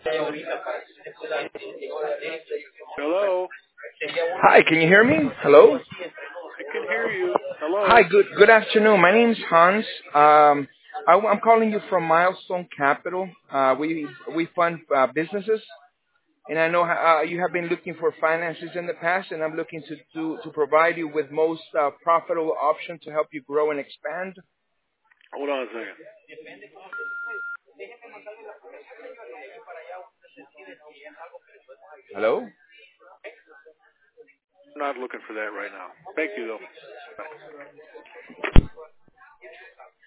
Hello? Hi, can you hear me? Hello? I can hear you. Hi, Hello? good afternoon. My name's Hans. I'm calling you from Milestone Capital. We fund businesses, and I know you have been looking for finances in the past, and I'm looking to provide you with most profitable option to help you grow and expand. Hold on a second. Hello? I'm not looking for that right now. Thank you, though. Bye.